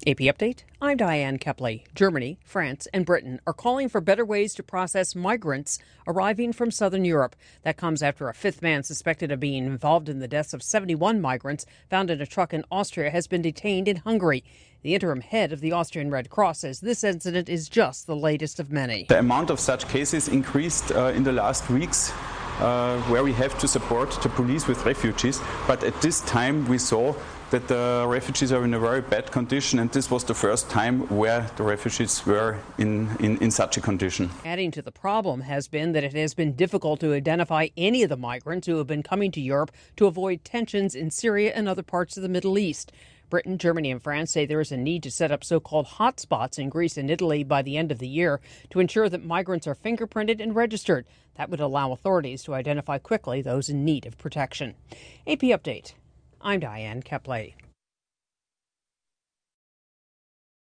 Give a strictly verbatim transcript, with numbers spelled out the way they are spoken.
A P Update, I'm Diane Kepley. Germany, France, and Britain are calling for better ways to process migrants arriving from southern Europe. That comes after a fifth man suspected of being involved in the deaths of seventy-one migrants found in a truck in Austria has been detained in Hungary. The interim head of the Austrian Red Cross says this incident is just the latest of many. The amount of such cases increased uh, in the last weeks, uh, where we have to support the police with refugees. But at this time we saw that the refugees are in a very bad condition, and this was the first time where the refugees were in, in, in such a condition. Adding to the problem has been that it has been difficult to identify any of the migrants who have been coming to Europe to avoid tensions in Syria and other parts of the Middle East. Britain, Germany, and France say there is a need to set up so-called hotspots in Greece and Italy by the end of the year to ensure that migrants are fingerprinted and registered. That would allow authorities to identify quickly those in need of protection. A P Update. I'm Diane Kepley.